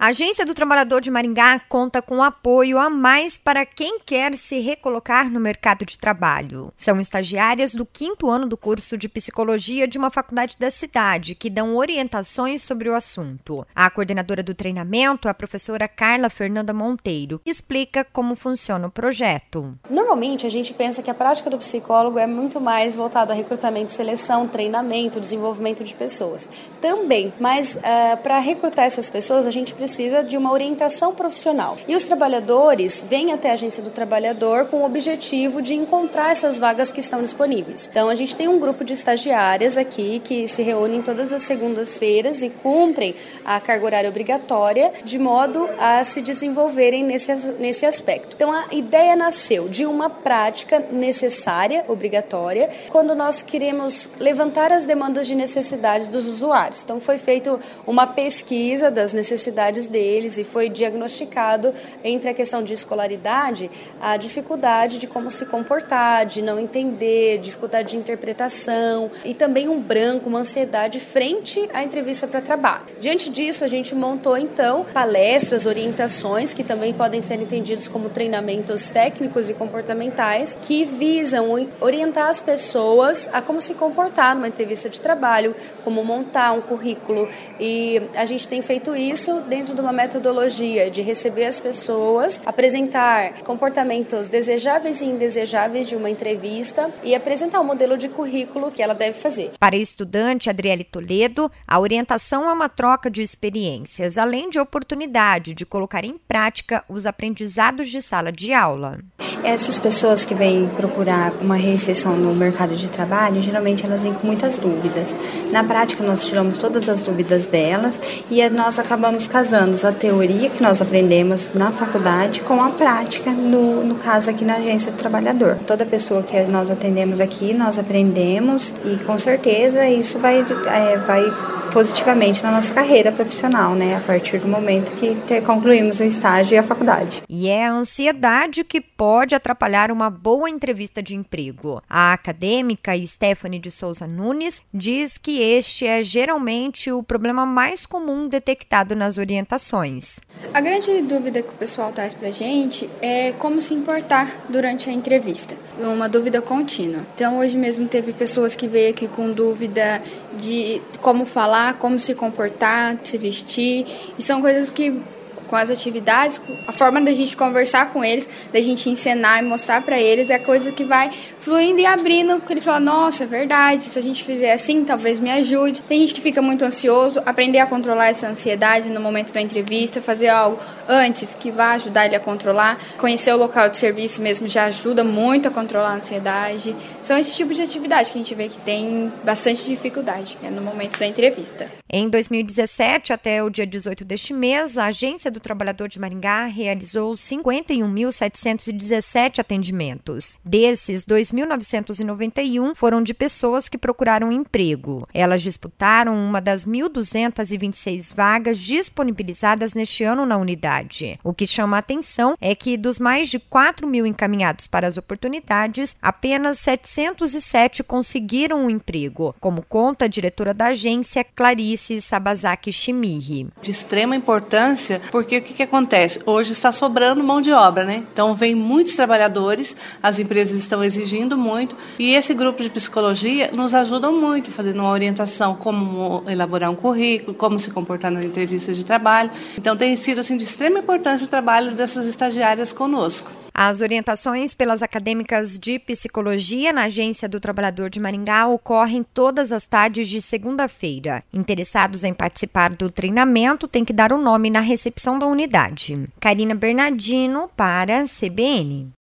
A Agência do Trabalhador de Maringá conta com apoio a mais para quem quer se recolocar no mercado de trabalho. São estagiárias do 5º ano do curso de Psicologia de uma faculdade da cidade que dão orientações sobre o assunto. A coordenadora do treinamento é a professora Carla Fernanda Monteiro, que explica como funciona o projeto. Normalmente a gente pensa que a prática do psicólogo é muito mais voltada a recrutamento, seleção, treinamento, desenvolvimento de pessoas. Também, mas para recrutar essas pessoas a gente precisa de uma orientação profissional. E os trabalhadores vêm até a Agência do Trabalhador com o objetivo de encontrar essas vagas que estão disponíveis. Então, a gente tem um grupo de estagiárias aqui que se reúnem todas as segundas-feiras e cumprem a carga horária obrigatória de modo a se desenvolverem nesse aspecto. Então, a ideia nasceu de uma prática necessária, obrigatória, quando nós queremos levantar as demandas de necessidades dos usuários. Então, foi feita uma pesquisa das necessidades deles e foi diagnosticado entre a questão de escolaridade a dificuldade de como se comportar, de não entender, dificuldade de interpretação e também um branco, uma ansiedade frente à entrevista para trabalho. Diante disso, a gente montou então palestras, orientações que também podem ser entendidos como treinamentos técnicos e comportamentais que visam orientar as pessoas a como se comportar numa entrevista de trabalho, como montar um currículo, e a gente tem feito isso dentro de uma metodologia de receber as pessoas, apresentar comportamentos desejáveis e indesejáveis de uma entrevista e apresentar um modelo de currículo que ela deve fazer. Para a estudante Adriele Toledo, a orientação é uma troca de experiências, além de oportunidade de colocar em prática os aprendizados de sala de aula. Essas pessoas que vêm procurar uma reinserção no mercado de trabalho, geralmente elas vêm com muitas dúvidas. Na prática, nós tiramos todas as dúvidas delas e nós acabamos casando a teoria que nós aprendemos na faculdade com a prática, no caso aqui na Agência do Trabalhador. Toda pessoa que nós atendemos aqui, nós aprendemos e com certeza isso vai positivamente na nossa carreira profissional, né? A partir do momento que concluímos o estágio e a faculdade. E é a ansiedade que pode atrapalhar uma boa entrevista de emprego. A acadêmica Stephanie de Souza Nunes diz que este é geralmente o problema mais comum detectado nas orientações. A grande dúvida que o pessoal traz pra gente é como se importar durante a entrevista. Uma dúvida contínua. Então, hoje mesmo teve pessoas que veio aqui com dúvida de como falar, como se comportar, se vestir, e são coisas que com as atividades, a forma da gente conversar com eles, da gente ensinar e mostrar para eles é a coisa que vai fluindo e abrindo, que eles falam, nossa, é verdade, se a gente fizer assim, talvez me ajude. Tem gente que fica muito ansioso, aprender a controlar essa ansiedade no momento da entrevista, fazer algo antes que vai ajudar ele a controlar, conhecer o local de serviço mesmo já ajuda muito a controlar a ansiedade. São esse tipo de atividade que a gente vê que tem bastante dificuldade, no momento da entrevista. Em 2017, até o dia 18 deste mês, a Agência do Trabalhador de Maringá realizou 51.717 atendimentos. Desses, 2.991 foram de pessoas que procuraram emprego. Elas disputaram uma das 1.226 vagas disponibilizadas neste ano na unidade. O que chama a atenção é que dos mais de 4.000 encaminhados para as oportunidades, apenas 707 conseguiram um emprego, como conta a diretora da agência, Clarice Sabazaki Chimiri. De extrema importância, porque o que acontece? Hoje está sobrando mão de obra, né? Então, vem muitos trabalhadores, as empresas estão exigindo muito, e esse grupo de psicologia nos ajuda muito, fazendo uma orientação, como elaborar um currículo, como se comportar na entrevista de trabalho. Então, tem sido assim, de extrema importância o trabalho dessas estagiárias conosco. As orientações pelas acadêmicas de psicologia na Agência do Trabalhador de Maringá ocorrem todas as tardes de segunda-feira. Interessados em participar do treinamento têm que dar o nome na recepção da unidade. Karina Bernardino para a CBN.